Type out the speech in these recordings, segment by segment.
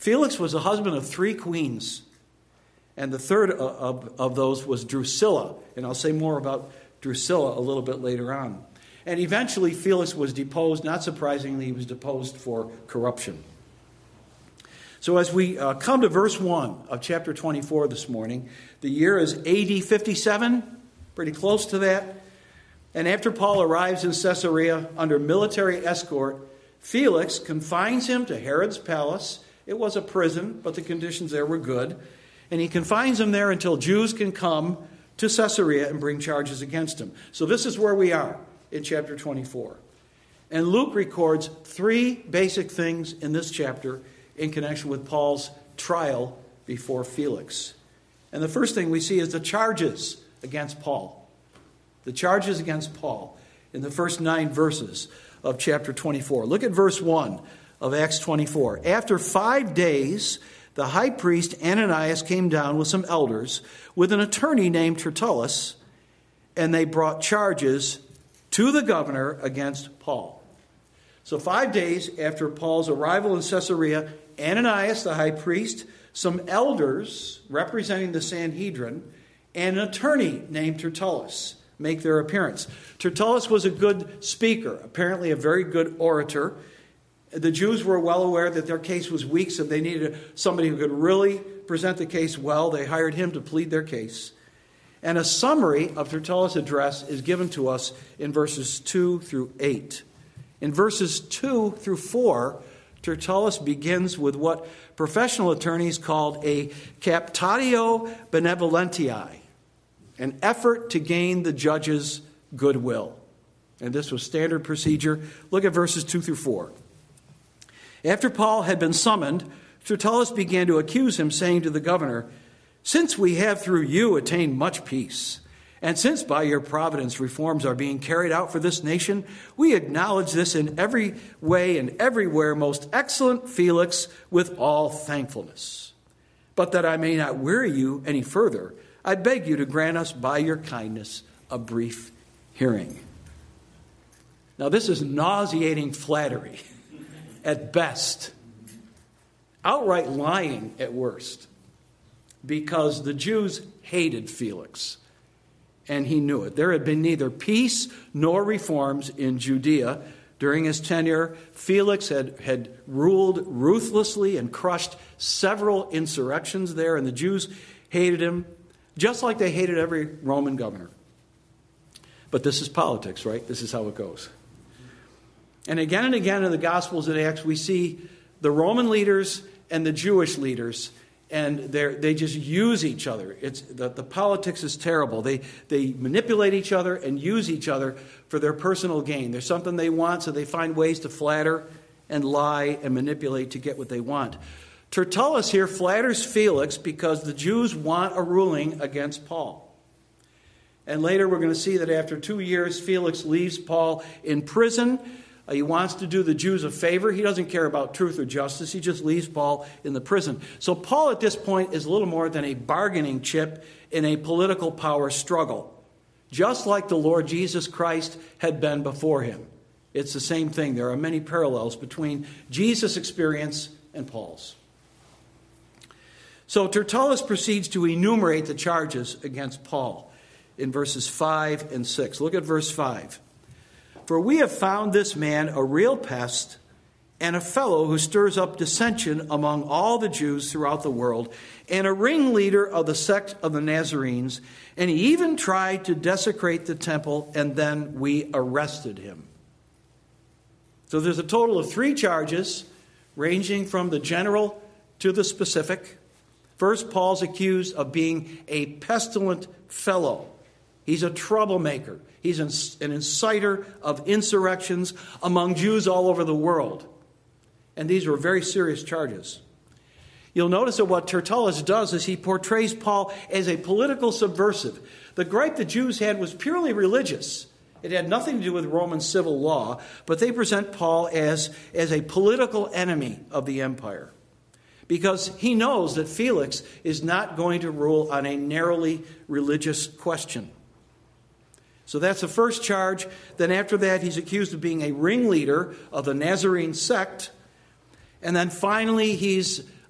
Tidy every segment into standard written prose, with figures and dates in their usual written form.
Felix was the husband of 3 queens, and the third of those was Drusilla. And I'll say more about Drusilla a little bit later on. And eventually Felix was deposed. Not surprisingly, he was deposed for corruption. So as we come to verse 1 of chapter 24 this morning, the year is AD 57, pretty close to that. And after Paul arrives in Caesarea under military escort, Felix confines him to Herod's palace. It was a prison, but the conditions there were good. And he confines him there until Jews can come to Caesarea and bring charges against him. So this is where we are in chapter 24. And Luke records 3 basic things in this chapter in connection with Paul's trial before Felix. And the first thing we see is the charges against Paul. The charges against Paul in the first 9 verses of chapter 24. Look at verse 1 of Acts 24. After 5 days, the high priest Ananias came down with some elders, with an attorney named Tertullus, and they brought charges to the governor against Paul. So 5 days after Paul's arrival in Caesarea, Ananias, the high priest, some elders representing the Sanhedrin, and an attorney named Tertullus make their appearance. Tertullus was a good speaker, apparently a very good orator. The Jews were well aware that their case was weak, so they needed somebody who could really present the case well. They hired him to plead their case. And a summary of Tertullus' address is given to us in verses 2 through 8. In verses 2 through 4, Tertullus begins with what professional attorneys called a captatio benevolentiae, an effort to gain the judge's goodwill. And this was standard procedure. Look at verses 2 through 4. After Paul had been summoned, Tertullus began to accuse him, saying to the governor, "Since we have through you attained much peace, and since by your providence reforms are being carried out for this nation, we acknowledge this in every way and everywhere, most excellent Felix, with all thankfulness. But that I may not weary you any further, I beg you to grant us by your kindness a brief hearing." Now this is nauseating flattery at best, outright lying at worst, because the Jews hated Felix. And he knew it. There had been neither peace nor reforms in Judea during his tenure. Felix had ruled ruthlessly and crushed several insurrections there, and the Jews hated him, just like they hated every Roman governor. But this is politics, right? This is how it goes. And again in the Gospels and Acts, we see the Roman leaders and the Jewish leaders, and they just use each other. The politics is terrible. They manipulate each other and use each other for their personal gain. There's something they want, so they find ways to flatter and lie and manipulate to get what they want. Tertullus here flatters Felix because the Jews want a ruling against Paul. And later we're going to see that after 2 years, Felix leaves Paul in prison. He wants to do the Jews a favor. He doesn't care about truth or justice. He just leaves Paul in the prison. So Paul at this point is little more than a bargaining chip in a political power struggle, just like the Lord Jesus Christ had been before him. It's the same thing. There are many parallels between Jesus' experience and Paul's. So Tertullus proceeds to enumerate the charges against Paul in verses 5 and 6. Look at verse 5. "For we have found this man a real pest and a fellow who stirs up dissension among all the Jews throughout the world, and a ringleader of the sect of the Nazarenes, and he even tried to desecrate the temple, and then we arrested him." So there's a total of 3 charges, ranging from the general to the specific. First, Paul's accused of being a pestilent fellow. He's a troublemaker. He's an inciter of insurrections among Jews all over the world. And these were very serious charges. You'll notice that what Tertullus does is he portrays Paul as a political subversive. The gripe the Jews had was purely religious. It had nothing to do with Roman civil law, but they present Paul as a political enemy of the empire, because he knows that Felix is not going to rule on a narrowly religious question. So that's the first charge. Then after that, he's accused of being a ringleader of the Nazarene sect. And then finally, he's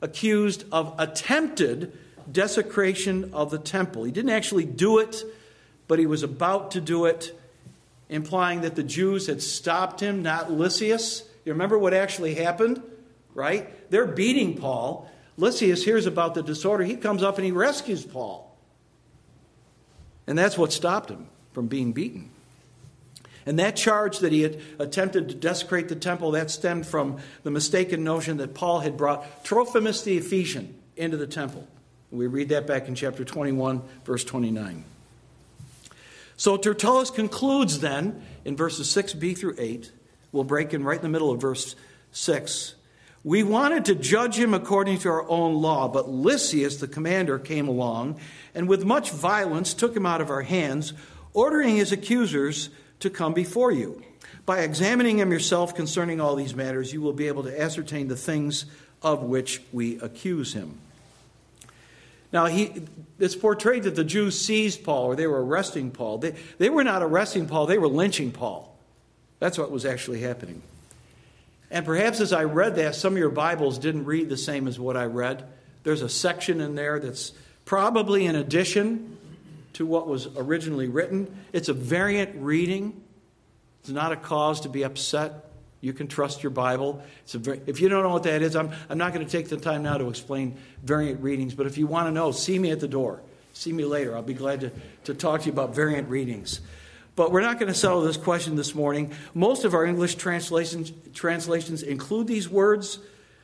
accused of attempted desecration of the temple. He didn't actually do it, but he was about to do it, implying that the Jews had stopped him, not Lysias. You remember what actually happened, right? They're beating Paul. Lysias hears about the disorder. He comes up and he rescues Paul. And that's what stopped him from being beaten. And that charge that he had attempted to desecrate the temple, that stemmed from the mistaken notion that Paul had brought Trophimus the Ephesian into the temple. We read that back in chapter 21, verse 29. So Tertullus concludes then in verses 6b through 8. We'll break in right in the middle of verse 6. We wanted to judge him according to our own law, but Lysias, the commander, came along and with much violence took him out of our hands, ordering his accusers to come before you. By examining him yourself concerning all these matters, you will be able to ascertain the things of which we accuse him. Now, it's portrayed that the Jews seized Paul, or they were arresting Paul. They were not arresting Paul, they were lynching Paul. That's what was actually happening. And perhaps as I read that, some of your Bibles didn't read the same as what I read. There's a section in there that's probably in addition to what was originally written. It's a variant reading. It's not a cause to be upset. You can trust your Bible. If you don't know what that is, I'm not going to take the time now to explain variant readings. But if you want to know, see me at the door. See me later. I'll be glad to talk to you about variant readings. But we're not going to settle this question this morning. Most of our English translations include these words.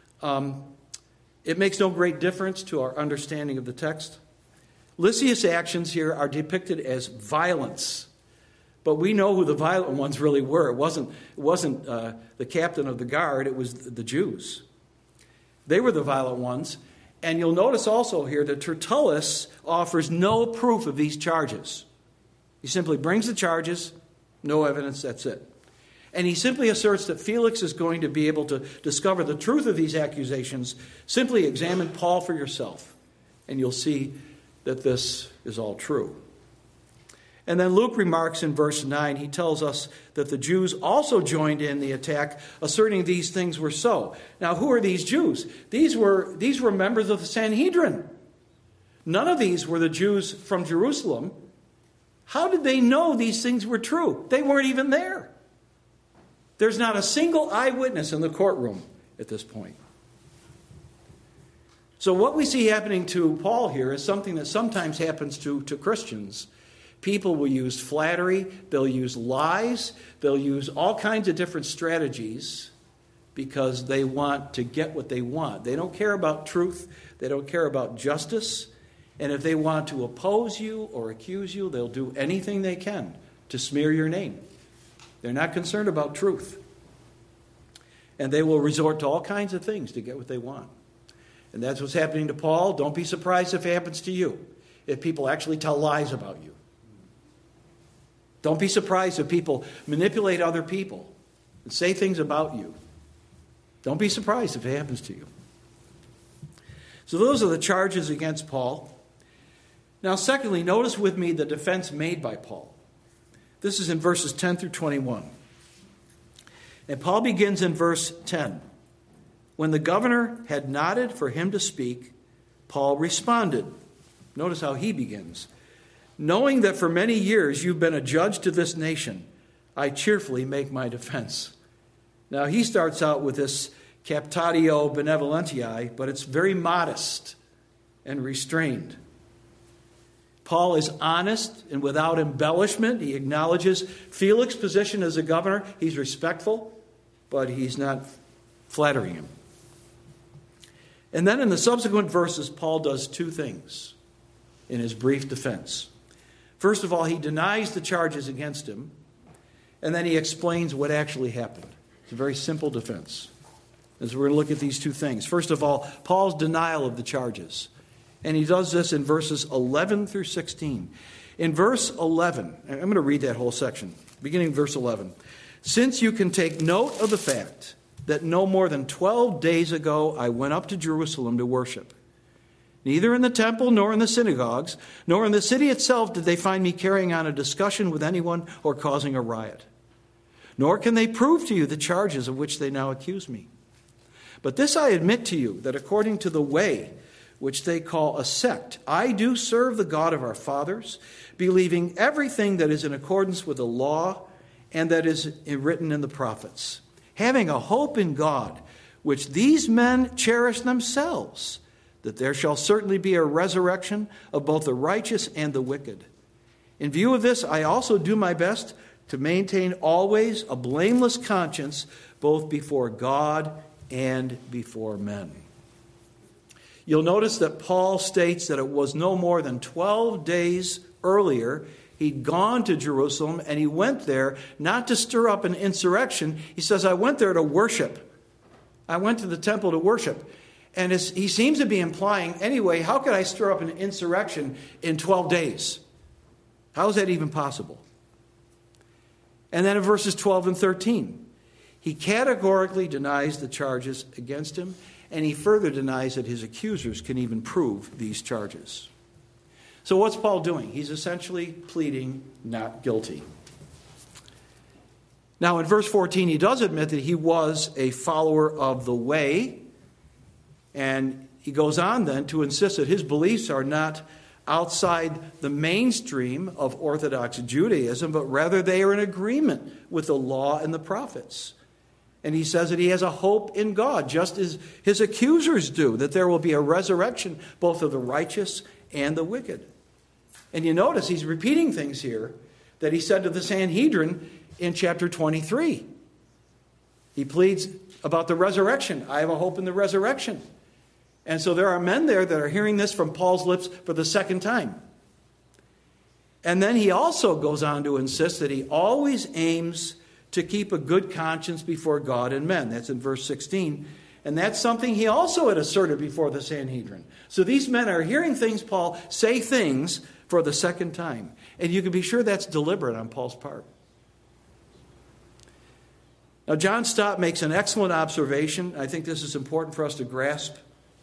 It makes no great difference to our understanding of the text. Lysias' actions here are depicted as violence. But we know who the violent ones really were. It wasn't the captain of the guard. It was the Jews. They were the violent ones. And you'll notice also here that Tertullus offers no proof of these charges. He simply brings the charges, no evidence, that's it. And he simply asserts that Felix is going to be able to discover the truth of these accusations. Simply examine Paul for yourself, and you'll see that this is all true. And then Luke remarks in verse 9, he tells us that the Jews also joined in the attack, asserting these things were so. Now, who are these Jews? These were members of the Sanhedrin. None of these were the Jews from Jerusalem. How did they know these things were true? They weren't even there. There's not a single eyewitness in the courtroom at this point. So what we see happening to Paul here is something that sometimes happens to Christians. People will use flattery, they'll use lies, they'll use all kinds of different strategies because they want to get what they want. They don't care about truth, they don't care about justice, and if they want to oppose you or accuse you, they'll do anything they can to smear your name. They're not concerned about truth. And they will resort to all kinds of things to get what they want. And that's what's happening to Paul. Don't be surprised if it happens to you, if people actually tell lies about you. Don't be surprised if people manipulate other people and say things about you. Don't be surprised if it happens to you. So those are the charges against Paul. Now, secondly, notice with me the defense made by Paul. This is in verses 10 through 21. And Paul begins in verse 10. When the governor had nodded for him to speak, Paul responded. Notice how he begins. Knowing that for many years you've been a judge to this nation, I cheerfully make my defense. Now, he starts out with this captatio benevolentiae, but it's very modest and restrained. Paul is honest and without embellishment. He acknowledges Felix's position as a governor. He's respectful, but he's not flattering him. And then in the subsequent verses, Paul does two things in his brief defense. First of all, he denies the charges against him, and then he explains what actually happened. It's a very simple defense. As we're going to look at these two things. First of all, Paul's denial of the charges. And he does this in verses 11 through 16. In verse 11, I'm going to read that whole section, beginning verse 11. Since you can take note of the fact that no more than 12 days ago I went up to Jerusalem to worship. Neither in the temple nor in the synagogues, nor in the city itself did they find me carrying on a discussion with anyone or causing a riot. Nor can they prove to you the charges of which they now accuse me. But this I admit to you, that according to the way which they call a sect, I do serve the God of our fathers, believing everything that is in accordance with the law and that is written in the prophets, having a hope in God, which these men cherish themselves, that there shall certainly be a resurrection of both the righteous and the wicked. In view of this, I also do my best to maintain always a blameless conscience, both before God and before men. You'll notice that Paul states that it was no more than 12 days earlier he'd gone to Jerusalem, and he went there not to stir up an insurrection. He says, I went there to worship. I went to the temple to worship. And he seems to be implying, anyway, how could I stir up an insurrection in 12 days? How is that even possible? And then in verses 12 and 13, he categorically denies the charges against him, and he further denies that his accusers can even prove these charges. So what's Paul doing? He's essentially pleading not guilty. Now in verse 14, he does admit that he was a follower of the way, and he goes on then to insist that his beliefs are not outside the mainstream of Orthodox Judaism, but rather they are in agreement with the law and the prophets. And he says that he has a hope in God, just as his accusers do, that there will be a resurrection both of the righteous and the wicked. And you notice he's repeating things here that he said to the Sanhedrin in chapter 23. He pleads about the resurrection. I have a hope in the resurrection. And so there are men there that are hearing this from Paul's lips for the second time. And then he also goes on to insist that he always aims to keep a good conscience before God and men. That's in verse 16. And that's something he also had asserted before the Sanhedrin. So these men are hearing Paul say things for the second time. And you can be sure that's deliberate on Paul's part. Now, John Stott makes an excellent observation. I think this is important for us to grasp.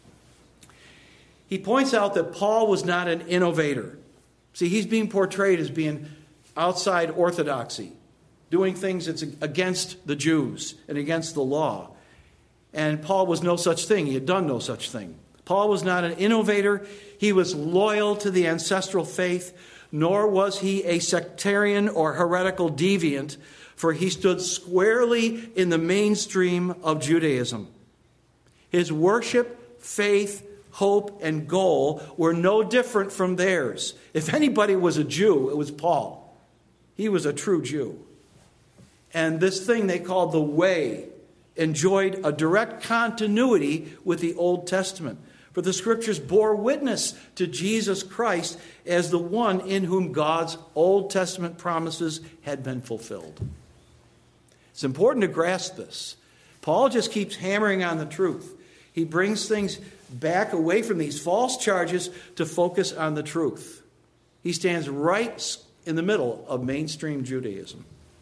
He points out that Paul was not an innovator. See, he's being portrayed as being outside orthodoxy, doing things that's against the Jews and against the law. And Paul was no such thing. He had done no such thing. Paul was not an innovator. He was loyal to the ancestral faith, nor was he a sectarian or heretical deviant, for he stood squarely in the mainstream of Judaism. His worship, faith, hope, and goal were no different from theirs. If anybody was a Jew, it was Paul. He was a true Jew. And this thing they called the Way enjoyed a direct continuity with the Old Testament. For the Scriptures bore witness to Jesus Christ as the one in whom God's Old Testament promises had been fulfilled. It's important to grasp this. Paul just keeps hammering on the truth. He brings things back away from these false charges to focus on the truth. He stands right in the middle of mainstream Judaism.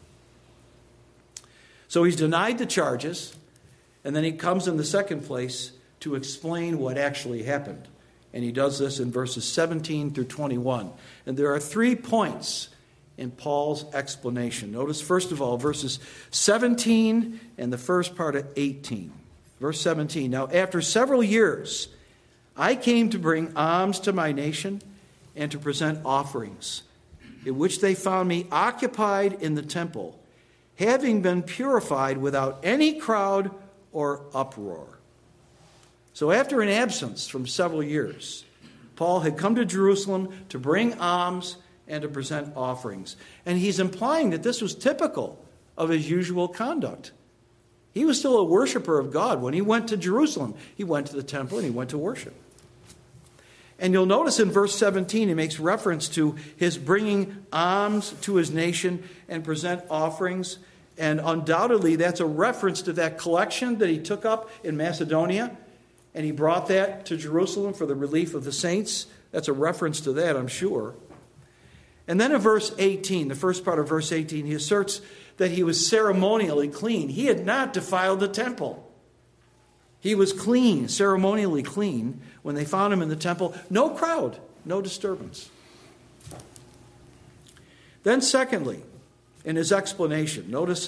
So he's denied the charges, and then he comes in the second place to explain what actually happened. And he does this in verses 17 through 21. And there are 3 points in Paul's explanation. Notice, first of all, verses 17 and the first part of 18. Verse 17, now after several years, I came to bring alms to my nation and to present offerings, in which they found me occupied in the temple, having been purified without any crowd or uproar. So after an absence from several years, Paul had come to Jerusalem to bring alms and to present offerings. And he's implying that this was typical of his usual conduct. He was still a worshiper of God. When he went to Jerusalem, he went to the temple and he went to worship. And you'll notice in verse 17, he makes reference to his bringing alms to his nation and present offerings. And undoubtedly, that's a reference to that collection that he took up in Macedonia. And he brought that to Jerusalem for the relief of the saints. That's a reference to that, I'm sure. And then in verse 18, the first part of verse 18, he asserts that he was ceremonially clean. He had not defiled the temple. He was clean, ceremonially clean, when they found him in the temple. No crowd, no disturbance. Then secondly, in his explanation, notice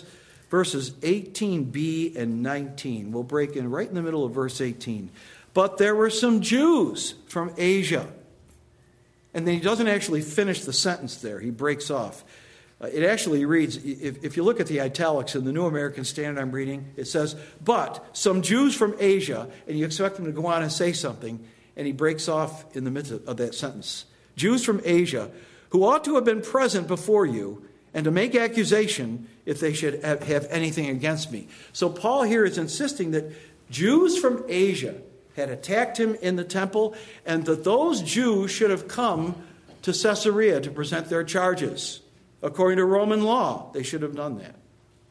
verses 18b and 19. We'll break in right in the middle of verse 18. But there were some Jews from Asia. And then he doesn't actually finish the sentence there. He breaks off. It actually reads, if you look at the italics in the New American Standard I'm reading, it says, but some Jews from Asia, and you expect him to go on and say something, and he breaks off in the midst of that sentence. Jews from Asia, who ought to have been present before you, and to make accusation if they should have anything against me. So Paul here is insisting that Jews from Asia had attacked him in the temple, and that those Jews should have come to Caesarea to present their charges. According to Roman law, they should have done that.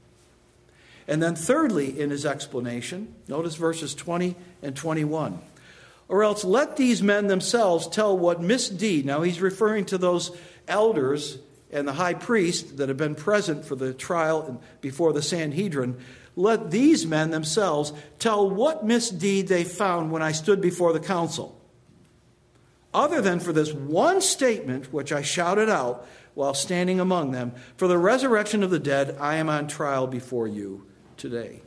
And then thirdly, in his explanation, notice verses 20 and 21. Or else let these men themselves tell what misdeed. Now he's referring to those elders and the high priest that have been present for the trial before the Sanhedrin. Let these men themselves tell what misdeed they found when I stood before the council. Other than for this one statement which I shouted out while standing among them, for the resurrection of the dead, I am on trial before you today.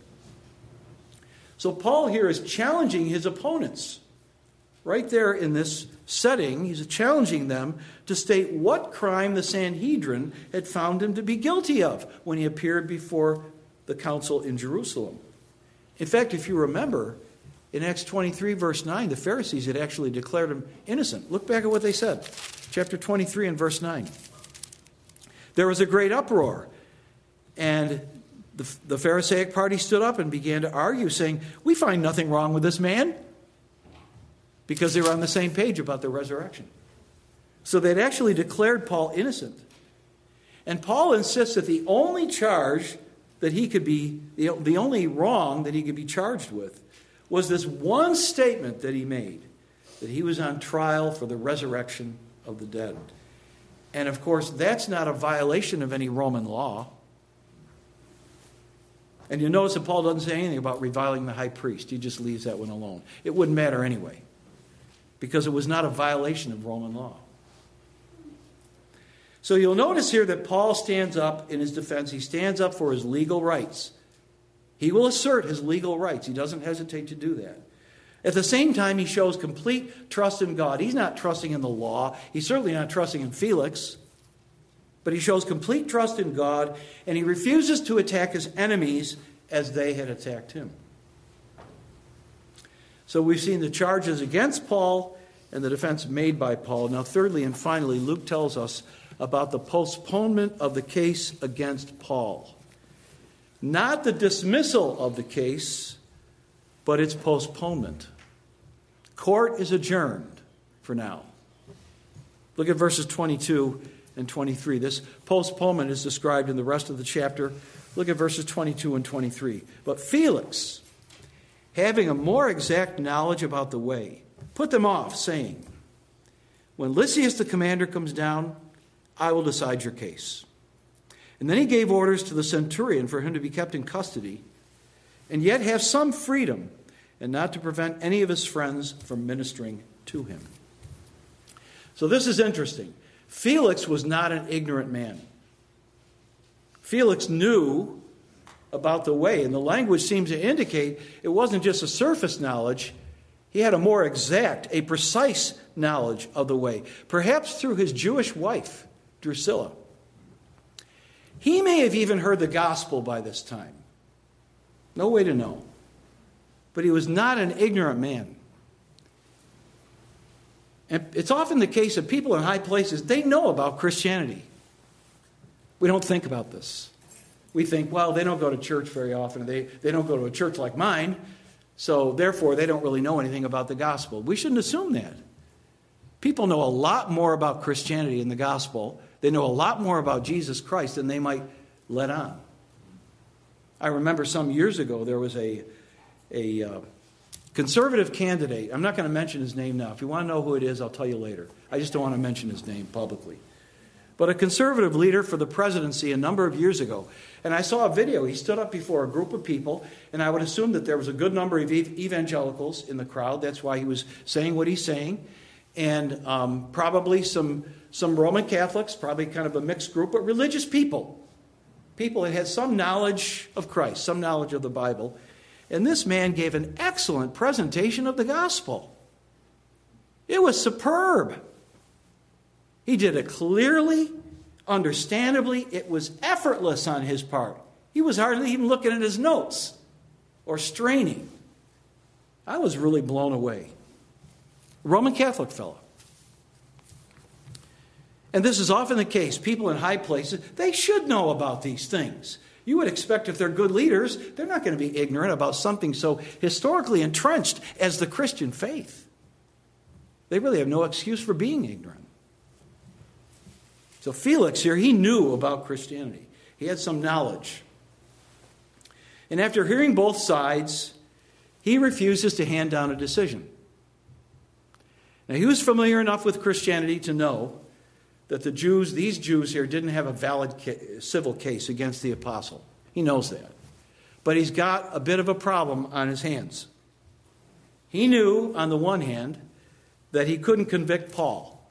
So Paul here is challenging his opponents. Right there in this setting, he's challenging them to state what crime the Sanhedrin had found him to be guilty of when he appeared before the council in Jerusalem. In fact, if you remember, in Acts 23, verse 9, the Pharisees had actually declared him innocent. Look back at what they said. Chapter 23 and verse 9. There was a great uproar, and the Pharisaic party stood up and began to argue, saying, we find nothing wrong with this man, because they were on the same page about the resurrection. So they'd actually declared Paul innocent. And Paul insists that the only charge that he could be, the only wrong that he could be charged with, was this one statement that he made, that he was on trial for the resurrection of the dead. And of course, that's not a violation of any Roman law. And you notice that Paul doesn't say anything about reviling the high priest. He just leaves that one alone. It wouldn't matter anyway, because it was not a violation of Roman law. So you'll notice here that Paul stands up in his defense. He stands up for his legal rights. He will assert his legal rights. He doesn't hesitate to do that. At the same time, he shows complete trust in God. He's not trusting in the law. He's certainly not trusting in Felix. But he shows complete trust in God, and he refuses to attack his enemies as they had attacked him. So we've seen the charges against Paul and the defense made by Paul. Now, thirdly and finally, Luke tells us about the postponement of the case against Paul. Not the dismissal of the case, but its postponement. Court is adjourned for now. Look at verses 22 and 23. This postponement is described in the rest of the chapter. Look at verses 22 and 23. But Felix, having a more exact knowledge about the way, put them off, saying, when Lysias the commander comes down, I will decide your case. And then he gave orders to the centurion for him to be kept in custody, and yet have some freedom, and not to prevent any of his friends from ministering to him. So this is interesting. Felix was not an ignorant man. Felix knew about the way, and the language seems to indicate it wasn't just a surface knowledge. He had a more exact, a precise knowledge of the way, perhaps through his Jewish wife, Drusilla. He may have even heard the gospel by this time. No way to know. But he was not an ignorant man. And it's often the case that people in high places, they know about Christianity. We don't think about this. We think, well, they don't go to church very often. They don't go to a church like mine, so therefore they don't really know anything about the gospel. We shouldn't assume that. People know a lot more about Christianity and the gospel. They know a lot more about Jesus Christ than they might let on. I remember some years ago there was a conservative candidate. I'm not going to mention his name now. If you want to know who it is, I'll tell you later. I just don't want to mention his name publicly. But a conservative leader for the presidency a number of years ago. And I saw a video. He stood up before a group of people, and I would assume that there was a good number of evangelicals in the crowd. That's why he was saying what he's saying. And probably some Roman Catholics, probably kind of a mixed group, but religious people people that had some knowledge of Christ, some knowledge of the Bible. And this man gave an excellent presentation of the gospel. It was superb. He did it clearly, understandably. It was effortless on his part. He was hardly even looking at his notes or straining. I was really blown away. Roman Catholic fellow. And this is often the case. People in high places, they should know about these things. You would expect if they're good leaders, they're not going to be ignorant about something so historically entrenched as the Christian faith. They really have no excuse for being ignorant. So Felix here, he knew about Christianity. He had some knowledge. And after hearing both sides, he refuses to hand down a decision. Now, he was familiar enough with Christianity to know that these Jews here, didn't have a valid civil case against the apostle. He knows that. But he's got a bit of a problem on his hands. He knew, on the one hand, that he couldn't convict Paul.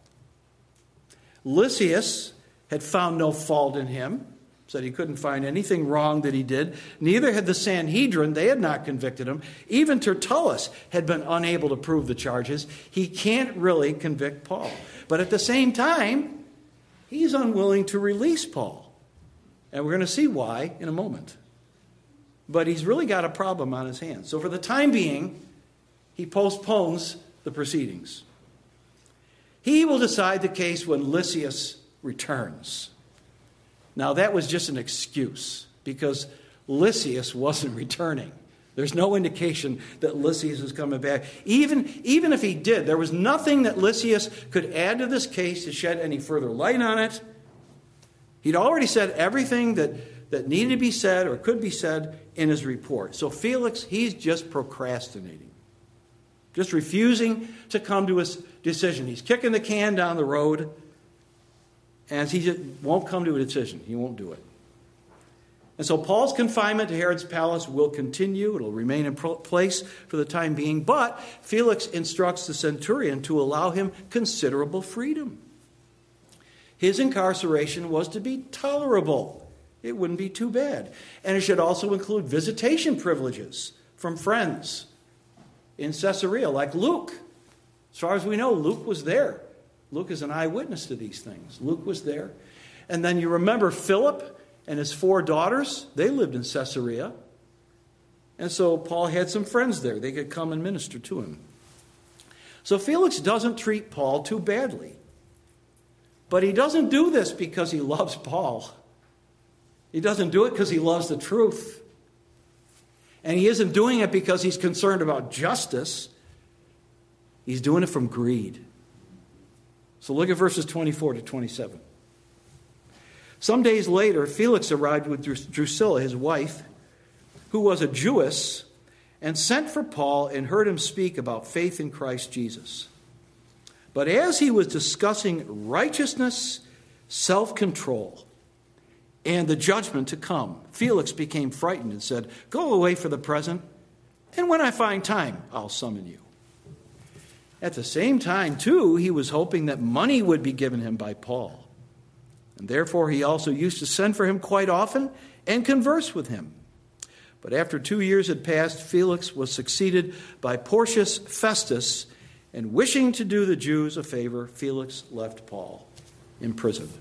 Lysias had found no fault in him, said he couldn't find anything wrong that he did. Neither had the Sanhedrin. They had not convicted him. Even Tertullus had been unable to prove the charges. He can't really convict Paul. But at the same time, he's unwilling to release Paul. And we're going to see why in a moment. But he's really got a problem on his hands. So for the time being, he postpones the proceedings. He will decide the case when Lysias returns. Now, that was just an excuse because Lysias wasn't returning. There's no indication that Lysias is coming back. Even if he did, there was nothing that Lysias could add to this case to shed any further light on it. He'd already said everything that needed to be said or could be said in his report. So Felix, he's just procrastinating, just refusing to come to his decision. He's kicking the can down the road, and he just won't come to a decision. He won't do it. And so Paul's confinement to Herod's palace will continue. It'll remain in place for the time being. But Felix instructs the centurion to allow him considerable freedom. His incarceration was to be tolerable. It wouldn't be too bad. And it should also include visitation privileges from friends in Caesarea, like Luke. As far as we know, Luke was there. Luke is an eyewitness to these things. Luke was there. And then you remember Philip and his 4 daughters, they lived in Caesarea. And so Paul had some friends there. They could come and minister to him. So Felix doesn't treat Paul too badly. But he doesn't do this because he loves Paul. He doesn't do it because he loves the truth. And he isn't doing it because he's concerned about justice. He's doing it from greed. So look at verses 24 to 27. Some days later, Felix arrived with Drusilla, his wife, who was a Jewess, and sent for Paul and heard him speak about faith in Christ Jesus. But as he was discussing righteousness, self-control, and the judgment to come, Felix became frightened and said, "Go away for the present, and when I find time, I'll summon you." At the same time, too, he was hoping that money would be given him by Paul. And therefore, he also used to send for him quite often and converse with him. But after 2 years had passed, Felix was succeeded by Porcius Festus, and wishing to do the Jews a favor, Felix left Paul imprisoned.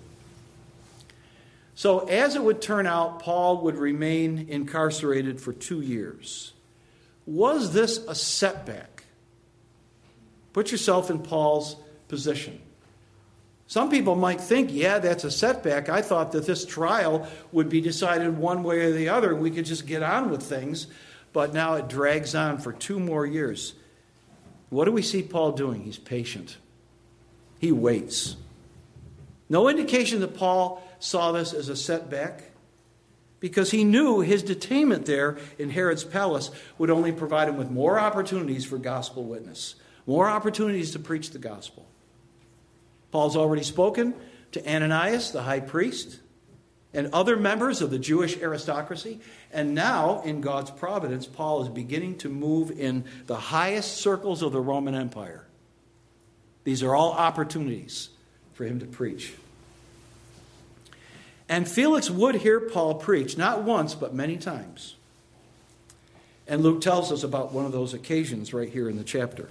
So as it would turn out, Paul would remain incarcerated for 2 years. Was this a setback? Put yourself in Paul's position. Some people might think, yeah, that's a setback. I thought that this trial would be decided one way or the other, and we could just get on with things. But now it drags on for 2 more years. What do we see Paul doing? He's patient. He waits. No indication that Paul saw this as a setback, because he knew his detainment there in Herod's palace would only provide him with more opportunities for gospel witness, more opportunities to preach the gospel. Paul's already spoken to Ananias, the high priest, and other members of the Jewish aristocracy. And now, in God's providence, Paul is beginning to move in the highest circles of the Roman Empire. These are all opportunities for him to preach. And Felix would hear Paul preach, not once, but many times. And Luke tells us about one of those occasions right here in the chapter.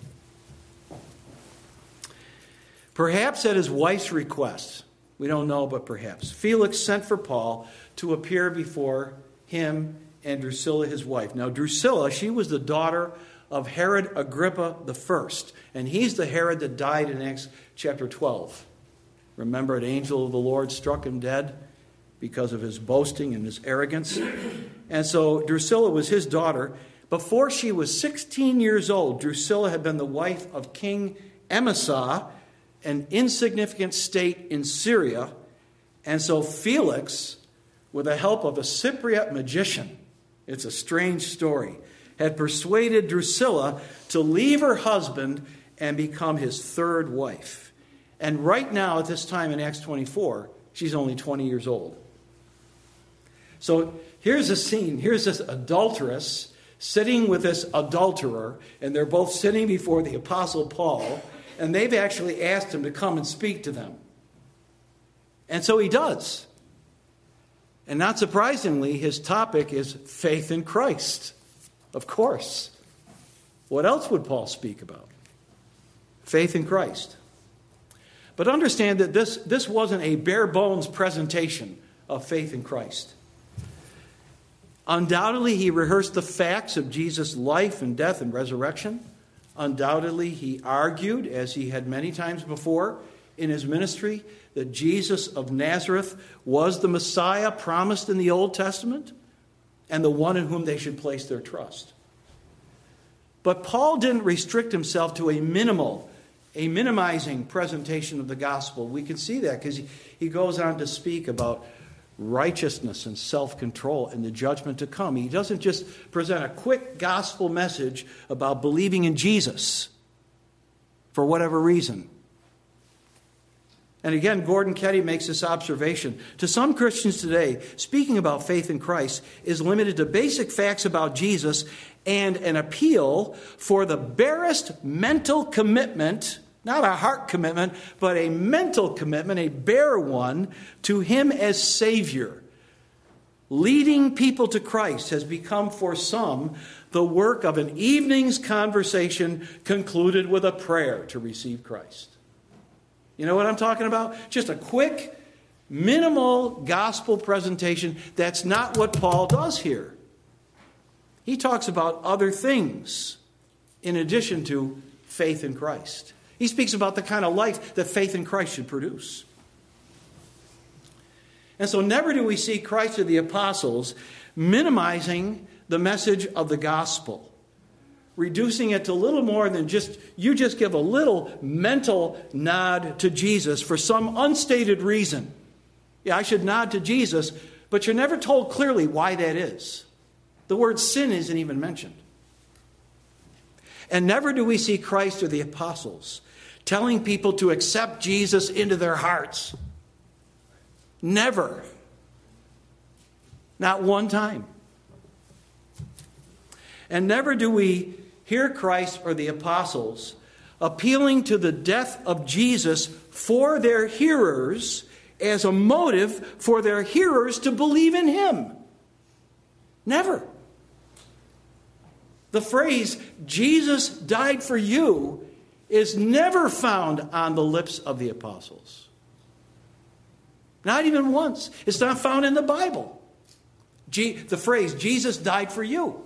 Perhaps at his wife's request, we don't know, but perhaps, Felix sent for Paul to appear before him and Drusilla, his wife. Now, Drusilla, she was the daughter of Herod Agrippa I, and he's the Herod that died in Acts chapter 12. Remember, an angel of the Lord struck him dead because of his boasting and his arrogance. And so Drusilla was his daughter. Before she was 16 years old, Drusilla had been the wife of King Emesa, an insignificant state in Syria. And so Felix, with the help of a Cypriot magician, it's a strange story, had persuaded Drusilla to leave her husband and become his third wife. And right now, at this time in Acts 24, she's only 20 years old. So here's a scene. Here's this adulteress sitting with this adulterer, and they're both sitting before the Apostle Paul, and they've actually asked him to come and speak to them. And so he does. And not surprisingly, his topic is faith in Christ. Of course. What else would Paul speak about? Faith in Christ. But understand that this wasn't a bare bones presentation of faith in Christ. Undoubtedly, he rehearsed the facts of Jesus' life and death and resurrection. Undoubtedly, he argued, as he had many times before in his ministry, that Jesus of Nazareth was the Messiah promised in the Old Testament and the one in whom they should place their trust. But Paul didn't restrict himself to a minimizing presentation of the gospel. We can see that because he goes on to speak about righteousness and self-control and the judgment to come. He doesn't just present a quick gospel message about believing in Jesus for whatever reason. And again, Gordon Ketty makes this observation. To some Christians today, speaking about faith in Christ is limited to basic facts about Jesus and an appeal for the barest mental commitment, not a heart commitment, but a mental commitment, a bare one, to Him as Savior. Leading people to Christ has become for some the work of an evening's conversation concluded with a prayer to receive Christ. You know what I'm talking about? Just a quick, minimal gospel presentation. That's not what Paul does here. He talks about other things in addition to faith in Christ. He speaks about the kind of life that faith in Christ should produce. And so never do we see Christ or the apostles minimizing the message of the gospel, reducing it to little more than you just give a little mental nod to Jesus for some unstated reason. Yeah, I should nod to Jesus, but you're never told clearly why that is. The word sin isn't even mentioned. And never do we see Christ or the apostles telling people to accept Jesus into their hearts. Never. Not one time. And never do we hear Christ or the apostles appealing to the death of Jesus for their hearers as a motive for their hearers to believe in Him. Never. The phrase, Jesus died for you, is never found on the lips of the apostles. Not even once. It's not found in the Bible. The phrase, Jesus died for you.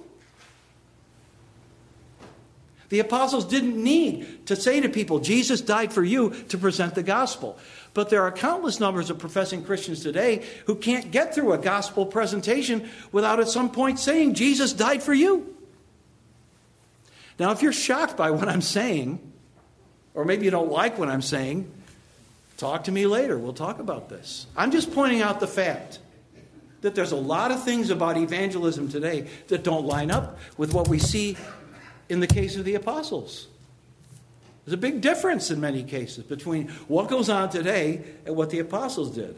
The apostles didn't need to say to people, Jesus died for you, to present the gospel. But there are countless numbers of professing Christians today who can't get through a gospel presentation without at some point saying, Jesus died for you. Now, if you're shocked by what I'm saying, or maybe you don't like what I'm saying, talk to me later. We'll talk about this. I'm just pointing out the fact that there's a lot of things about evangelism today that don't line up with what we see in the case of the apostles. There's a big difference in many cases between what goes on today and what the apostles did.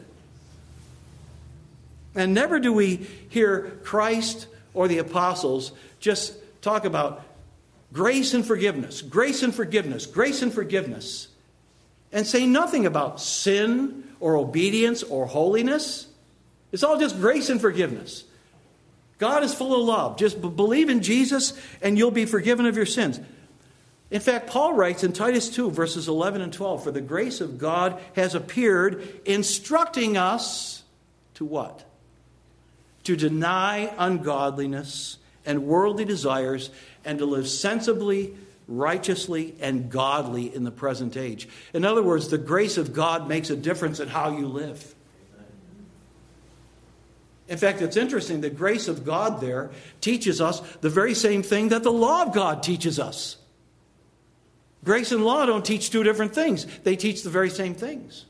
And never do we hear Christ or the apostles just talk about grace and forgiveness, grace and forgiveness, grace and forgiveness, and say nothing about sin or obedience or holiness. It's all just grace and forgiveness. God is full of love. Just believe in Jesus and you'll be forgiven of your sins. In fact, Paul writes in Titus 2, verses 11 and 12, "For the grace of God has appeared, instructing us to what? To deny ungodliness and worldly desires, and to live sensibly, righteously, and godly in the present age." In other words, the grace of God makes a difference in how you live. In fact, it's interesting, the grace of God there teaches us the very same thing that the law of God teaches us. Grace and law don't teach two different things. They teach the very same things.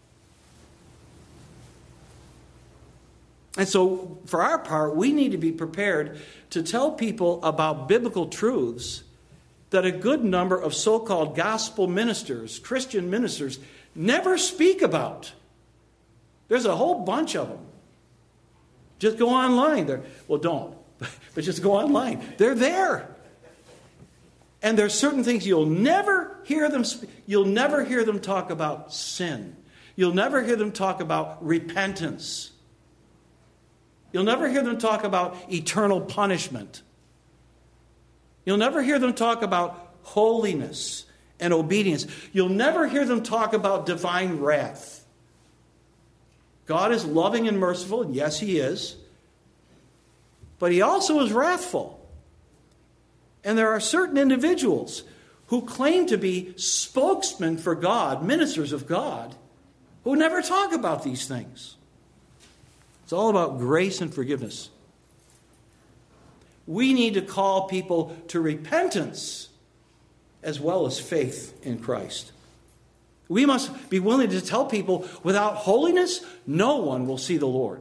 And so, for our part, we need to be prepared to tell people about biblical truths that a good number of so-called gospel ministers, Christian ministers, never speak about. There's a whole bunch of them. Just go online. Well, don't. But just go online. They're there. And there's certain things you'll never hear them speak. You'll never hear them talk about sin. You'll never hear them talk about repentance. You'll never hear them talk about eternal punishment. You'll never hear them talk about holiness and obedience. You'll never hear them talk about divine wrath. God is loving and merciful, and yes, He is. But He also is wrathful. And there are certain individuals who claim to be spokesmen for God, ministers of God, who never talk about these things. It's all about grace and forgiveness. We need to call people to repentance as well as faith in Christ. We must be willing to tell people, without holiness, no one will see the Lord.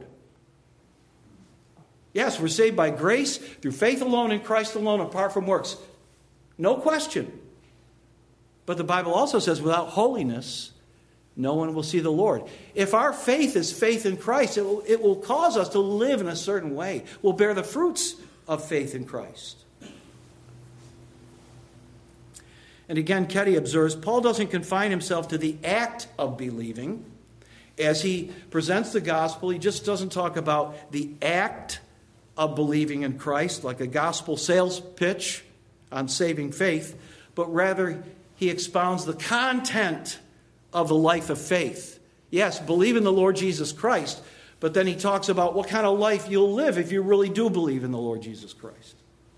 Yes, we're saved by grace, through faith alone, in Christ alone, apart from works. No question. But the Bible also says, without holiness, no one will see the Lord. If our faith is faith in Christ, it will cause us to live in a certain way. We'll bear the fruits of faith in Christ. And again, Ketty observes, Paul doesn't confine himself to the act of believing. As he presents the gospel, he just doesn't talk about the act of believing in Christ, like a gospel sales pitch on saving faith, but rather he expounds the content of the life of faith. Yes, believe in the Lord Jesus Christ, but then he talks about what kind of life you'll live if you really do believe in the Lord Jesus Christ.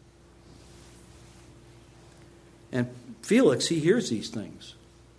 And Felix, he hears these things.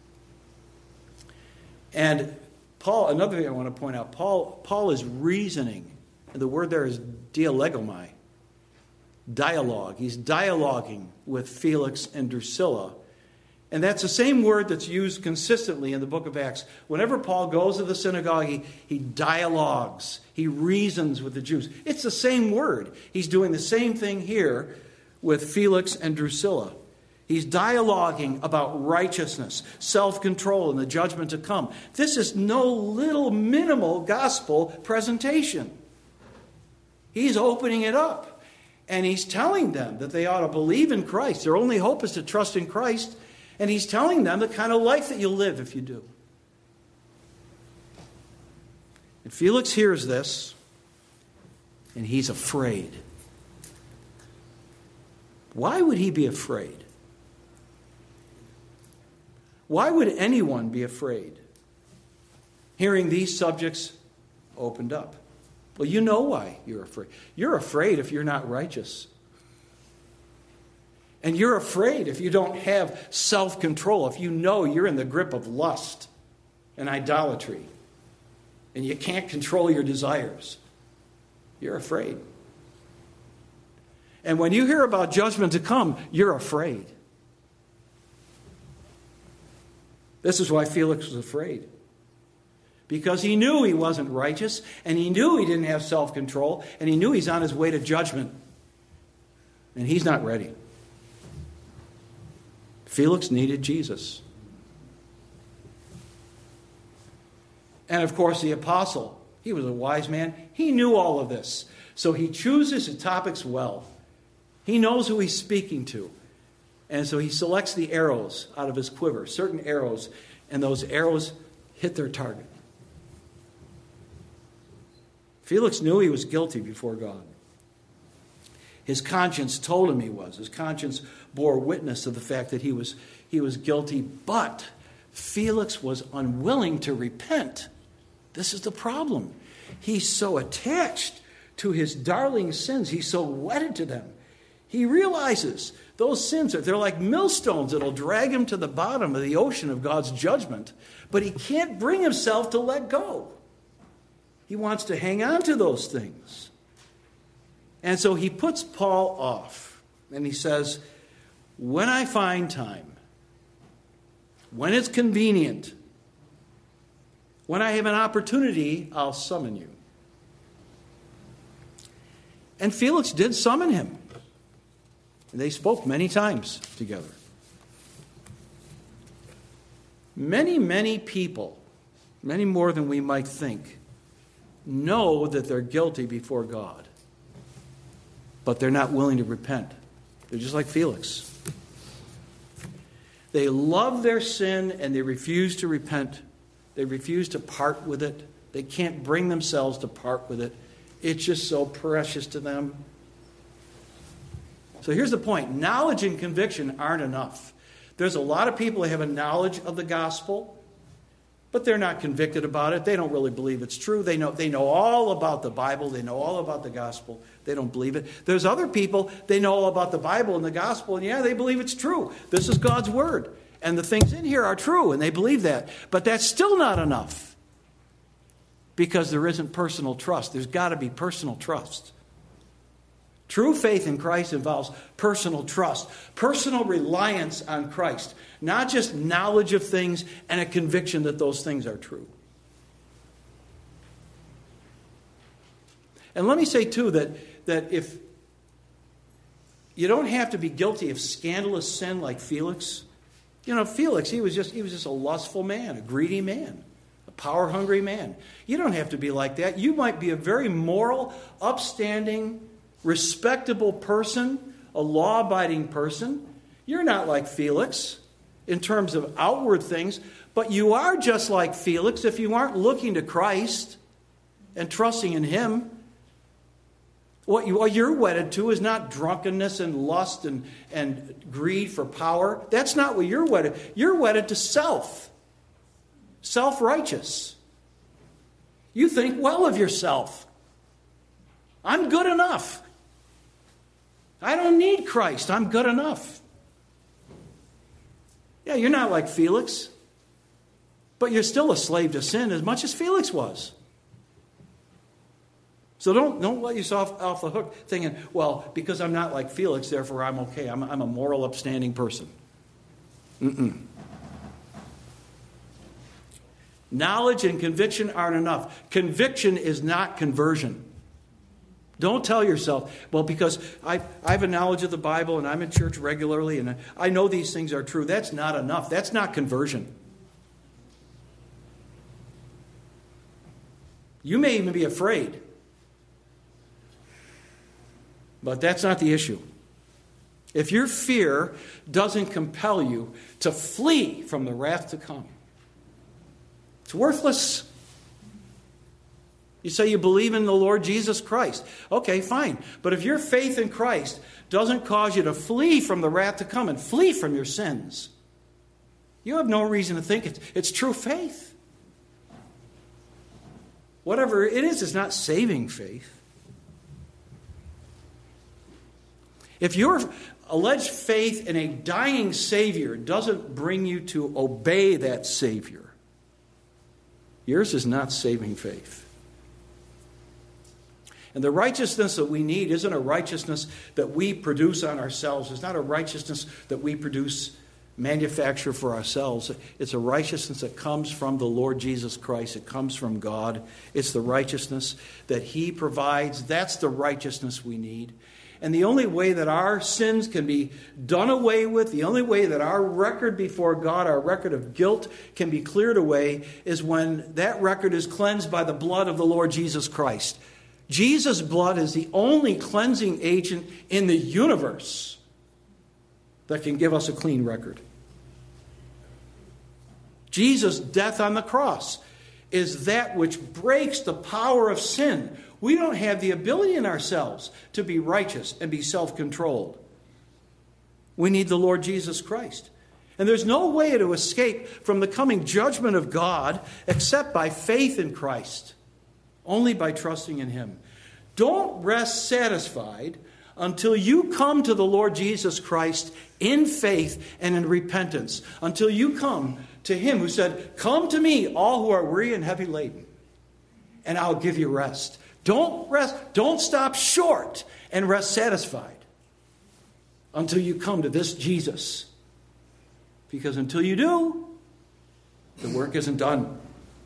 And Paul, another thing I want to point out, Paul is reasoning. And the word there is dialegomai, dialogue. He's dialoguing with Felix and Drusilla. And that's the same word that's used consistently in the book of Acts. Whenever Paul goes to the synagogue, he dialogues. He reasons with the Jews. It's the same word. He's doing the same thing here with Felix and Drusilla. He's dialoguing about righteousness, self-control, and the judgment to come. This is no little minimal gospel presentation. He's opening it up. And he's telling them that they ought to believe in Christ. Their only hope is to trust in Christ. And he's telling them the kind of life that you'll live if you do. And Felix hears this, and he's afraid. Why would he be afraid? Why would anyone be afraid hearing these subjects opened up? Well, you know why you're afraid. You're afraid if you're not righteous. And you're afraid if you don't have self-control, if you know you're in the grip of lust and idolatry, and you can't control your desires. You're afraid. And when you hear about judgment to come, you're afraid. This is why Felix was afraid. Because he knew he wasn't righteous, and he knew he didn't have self-control, and he knew he's on his way to judgment. And he's not ready. Felix needed Jesus. And of course, the apostle, he was a wise man. He knew all of this. So he chooses his topics well. He knows who he's speaking to. And so he selects the arrows out of his quiver, certain arrows, and those arrows hit their target. Felix knew he was guilty before God. His conscience told him he was. His conscience bore witness of the fact that he was guilty, but Felix was unwilling to repent. This is the problem. He's so attached to his darling sins. He's so wedded to them. He realizes those sins, they're like millstones that'll drag him to the bottom of the ocean of God's judgment. But he can't bring himself to let go. He wants to hang on to those things. And so he puts Paul off. And he says, when I find time, when it's convenient, when I have an opportunity, I'll summon you. And Felix did summon him. And they spoke many times together. Many people, many more than we might think, know that they're guilty before God. But they're not willing to repent. They're just like Felix. They love their sin and they refuse to repent. They refuse to part with it. They can't bring themselves to part with it. It's just so precious to them. So here's the point. Knowledge and conviction aren't enough. There's a lot of people who have a knowledge of the gospel, but they're not convicted about it. They don't really believe it's true. They know all about the Bible. They know all about the gospel. They don't believe it. There's other people, they know all about the Bible and the gospel, and yeah, they believe it's true. This is God's word. And the things in here are true, and they believe that. But that's still not enough. Because there isn't personal trust. There's got to be personal trust. True faith in Christ involves personal trust, personal reliance on Christ, not just knowledge of things and a conviction that those things are true. And let me say, too, that if you don't have to be guilty of scandalous sin like Felix. You know, Felix, he was just a lustful man, a greedy man, a power-hungry man. You don't have to be like that. You might be a very moral, upstanding, respectable person, a law-abiding person. You're not like Felix in terms of outward things, but you are just like Felix if you aren't looking to Christ and trusting in Him. What you're wedded to is not drunkenness and lust and greed for power. That's not what you're wedded. You're wedded to self. Self-righteous. You think well of yourself. I'm good enough. I don't need Christ. I'm good enough. Yeah, you're not like Felix. But you're still a slave to sin as much as Felix was. So don't let yourself off the hook thinking, well, because I'm not like Felix, therefore I'm okay. I'm a moral, upstanding person. Knowledge and conviction aren't enough. Conviction is not conversion. Don't tell yourself, well, because I have a knowledge of the Bible and I'm in church regularly and I know these things are true. That's not enough. That's not conversion. You may even be afraid. But that's not the issue. If your fear doesn't compel you to flee from the wrath to come, it's worthless. You say you believe in the Lord Jesus Christ. Okay, fine. But if your faith in Christ doesn't cause you to flee from the wrath to come and flee from your sins, you have no reason to think it's true faith. Whatever it is, it's not saving faith. If your alleged faith in a dying Savior doesn't bring you to obey that Savior, yours is not saving faith. And the righteousness that we need isn't a righteousness that we produce on ourselves. It's not a righteousness that we manufacture for ourselves. It's a righteousness that comes from the Lord Jesus Christ. It comes from God. It's the righteousness that He provides. That's the righteousness we need. And the only way that our sins can be done away with, the only way that our record before God, our record of guilt, can be cleared away is when that record is cleansed by the blood of the Lord Jesus Christ. Jesus' blood is the only cleansing agent in the universe that can give us a clean record. Jesus' death on the cross is that which breaks the power of sin. We don't have the ability in ourselves to be righteous and be self-controlled. We need the Lord Jesus Christ. And there's no way to escape from the coming judgment of God except by faith in Christ, only by trusting in Him. Don't rest satisfied until you come to the Lord Jesus Christ in faith and in repentance, until you come to Him who said, "Come to me, all who are weary and heavy laden, and I'll give you rest." Don't rest. Don't stop short and rest satisfied until you come to this Jesus. Because until you do, the work isn't done.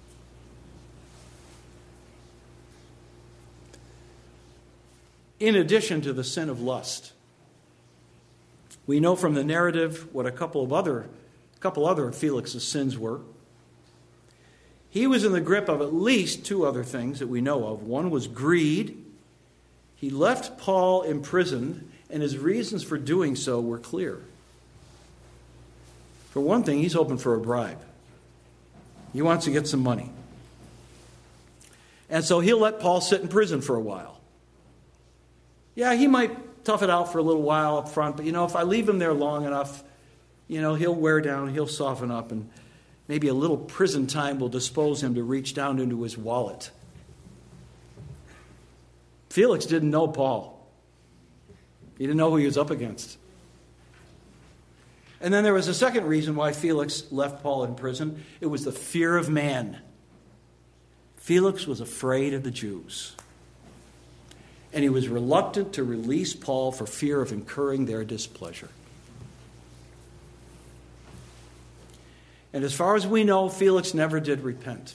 In addition to the sin of lust, we know from the narrative what a couple other of Felix's sins were. He was in the grip of at least two other things that we know of. One was greed. He left Paul imprisoned, and his reasons for doing so were clear. For one thing, he's hoping for a bribe. He wants to get some money. And so he'll let Paul sit in prison for a while. Yeah, he might tough it out for a little while up front, but if I leave him there long enough, he'll wear down, he'll soften up, and maybe a little prison time will dispose him to reach down into his wallet. Felix didn't know Paul. He didn't know who he was up against. And then there was a second reason why Felix left Paul in prison. It was the fear of man. Felix was afraid of the Jews. And he was reluctant to release Paul for fear of incurring their displeasure. And as far as we know, Felix never did repent.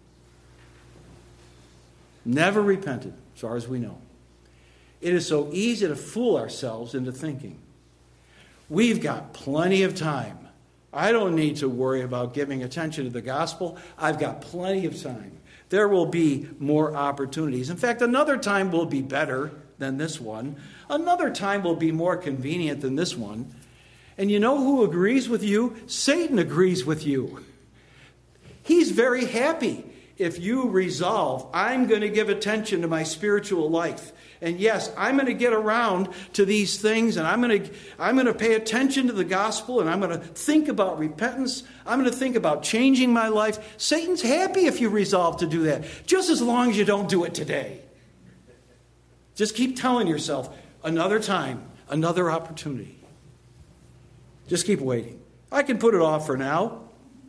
Never repented, as far as we know. It is so easy to fool ourselves into thinking, we've got plenty of time. I don't need to worry about giving attention to the gospel. I've got plenty of time. There will be more opportunities. In fact, another time will be better than this one. Another time will be more convenient than this one. And you know who agrees with you? Satan agrees with you. He's very happy if you resolve, I'm going to give attention to my spiritual life. And yes, I'm going to get around to these things, and I'm going to pay attention to the gospel, and I'm going to think about repentance. I'm going to think about changing my life. Satan's happy if you resolve to do that, just as long as you don't do it today. Just keep telling yourself, another time, another opportunity. Just keep waiting. I can put it off for now.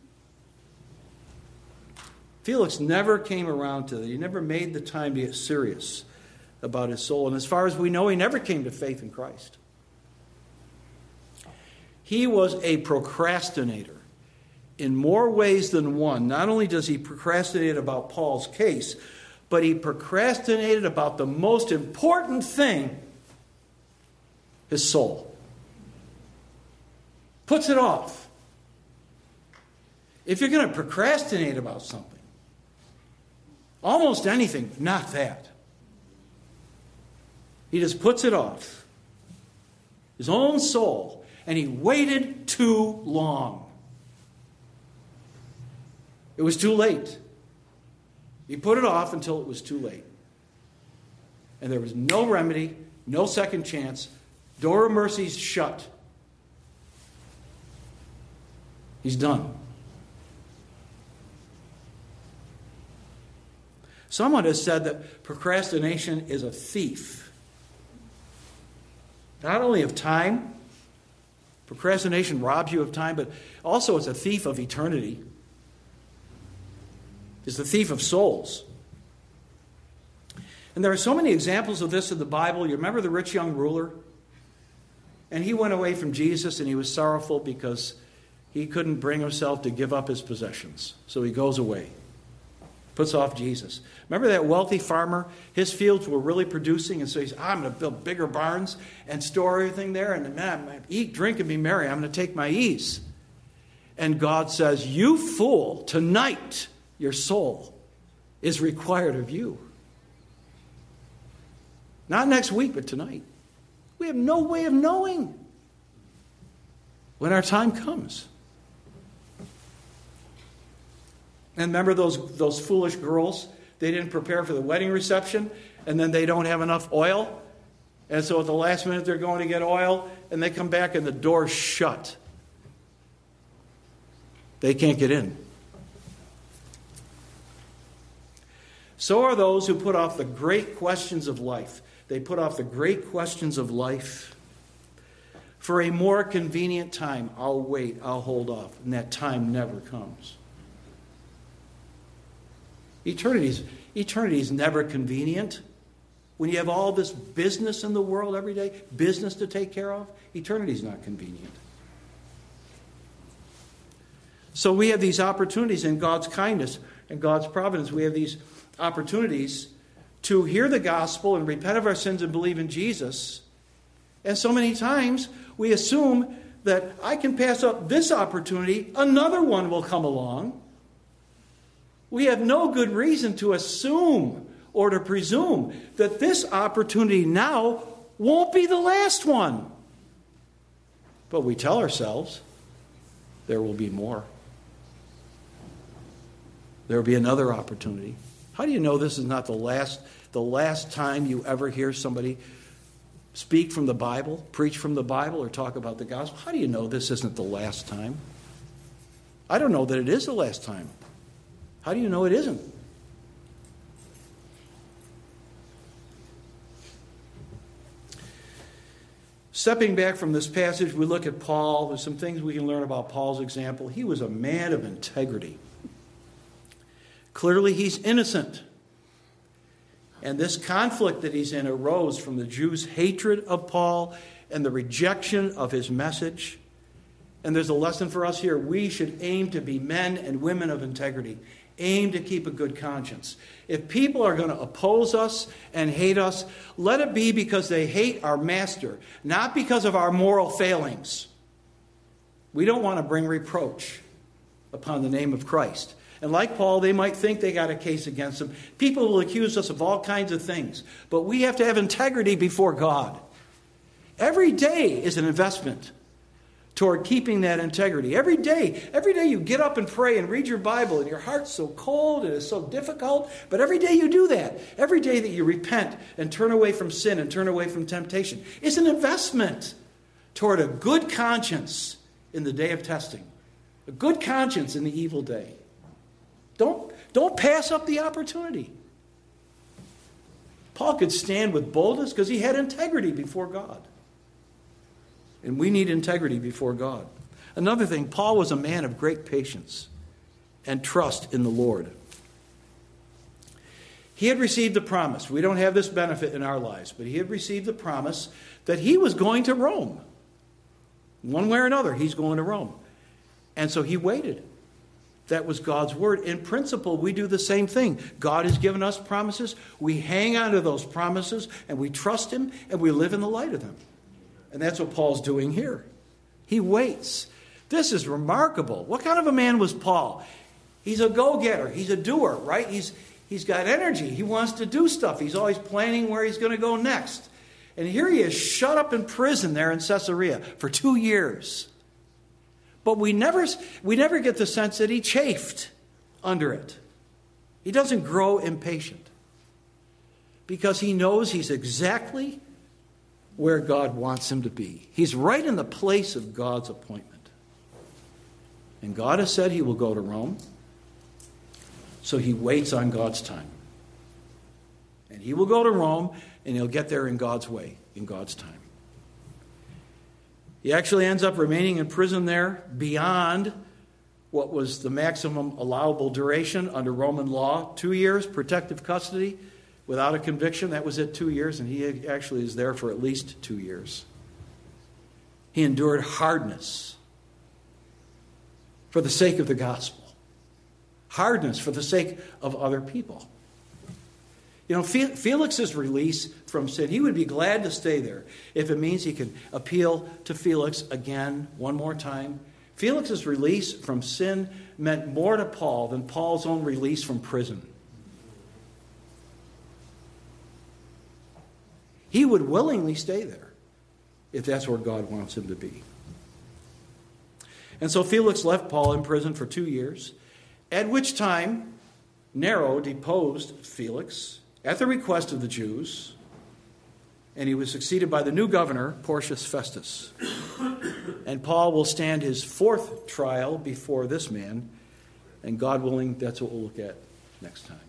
Felix never came around to it. He never made the time to get serious about his soul. And as far as we know, he never came to faith in Christ. He was a procrastinator in more ways than one. Not only does he procrastinate about Paul's case, but he procrastinated about the most important thing, his soul. Puts it off. If you're going to procrastinate about something, almost anything, not that. He just puts it off. His own soul. And he waited too long. It was too late. He put it off until it was too late. And there was no remedy, no second chance. Door of mercy's shut. He's done. Someone has said that procrastination is a thief. Not only of time, procrastination robs you of time, but also it's a thief of eternity. It's the thief of souls. And there are so many examples of this in the Bible. You remember the rich young ruler? And he went away from Jesus and he was sorrowful because he couldn't bring himself to give up his possessions. So he goes away. Puts off Jesus. Remember that wealthy farmer? His fields were really producing, and so he said, I'm going to build bigger barns and store everything there, and man, eat, drink, and be merry. I'm going to take my ease. And God says, you fool, tonight your soul is required of you. Not next week, but tonight. We have no way of knowing when our time comes. And remember those foolish girls? They didn't prepare for the wedding reception, and then they don't have enough oil. And so at the last minute they're going to get oil, and they come back and the door's shut. They can't get in. So are those who put off the great questions of life. They put off the great questions of life. For a more convenient time, I'll wait, I'll hold off. And that time never comes. Eternity's never convenient. When you have all this business in the world every day, business to take care of, eternity's not convenient. So we have these opportunities in God's kindness and God's providence. We have these opportunities to hear the gospel and repent of our sins and believe in Jesus. And so many times we assume that I can pass up this opportunity, another one will come along. We have no good reason to assume or to presume that this opportunity now won't be the last one. But we tell ourselves there will be more. There will be another opportunity. How do you know this is not the last time you ever hear somebody speak from the Bible, preach from the Bible, or talk about the gospel? How do you know this isn't the last time? I don't know that it is the last time. How do you know it isn't? Stepping back from this passage, we look at Paul. There's some things we can learn about Paul's example. He was a man of integrity. Clearly, he's innocent. And this conflict that he's in arose from the Jews' hatred of Paul and the rejection of his message. And there's a lesson for us here. We should aim to be men and women of integrity. Aim to keep a good conscience. If people are going to oppose us and hate us, let it be because they hate our master, not because of our moral failings. We don't want to bring reproach upon the name of Christ. And like Paul, they might think they got a case against him. People will accuse us of all kinds of things. But we have to have integrity before God. Every day is an investment toward keeping that integrity. Every day you get up and pray and read your Bible, and your heart's so cold and it's so difficult. But every day you do that. Every day that you repent and turn away from sin and turn away from temptation is an investment toward a good conscience in the day of testing. A good conscience in the evil day. Don't pass up the opportunity. Paul could stand with boldness because he had integrity before God. And we need integrity before God. Another thing, Paul was a man of great patience and trust in the Lord. He had received the promise. We don't have this benefit in our lives, but he had received the promise that he was going to Rome. One way or another, he's going to Rome. And so he waited. That was God's word. In principle, we do the same thing. God has given us promises. We hang on to those promises, and we trust him, and we live in the light of them. And that's what Paul's doing here. He waits. This is remarkable. What kind of a man was Paul? He's a go-getter. He's a doer, right? He's got energy. He wants to do stuff. He's always planning where he's going to go next. And here he is shut up in prison there in Caesarea for 2 years. But we never get the sense that he chafed under it. He doesn't grow impatient. Because he knows he's exactly where God wants him to be. He's right in the place of God's appointment. And God has said he will go to Rome. So he waits on God's time. And he will go to Rome, and he'll get there in God's way, in God's time. He actually ends up remaining in prison there beyond what was the maximum allowable duration under Roman law. 2 years, protective custody, without a conviction. That was it, 2 years, and he actually is there for at least 2 years. He endured hardness for the sake of the gospel. Hardness for the sake of other people. You know, Felix's release from sin, he would be glad to stay there if it means he can appeal to Felix again, one more time. Felix's release from sin meant more to Paul than Paul's own release from prison. He would willingly stay there if that's where God wants him to be. And so Felix left Paul in prison for 2 years. At which time Nero deposed Felix at the request of the Jews, and he was succeeded by the new governor, Porcius Festus. And Paul will stand his fourth trial before this man, and God willing, that's what we'll look at next time.